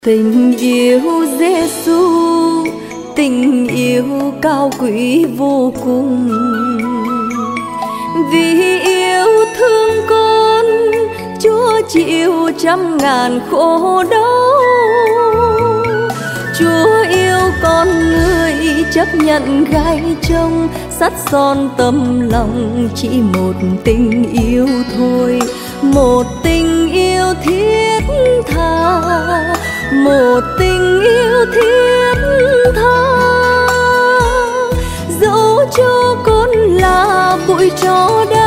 Tình yêu Giêsu, tình yêu cao quý vô cùng. Vì yêu thương con, Chúa chịu trăm ngàn khổ đau. Chúa yêu con người, chấp nhận gai trong, sắt son tâm lòng, chỉ một tình yêu thôi. Một tình yêu thiết tha, một tình yêu thiết tha. Dẫu cho con là bụi tro đá,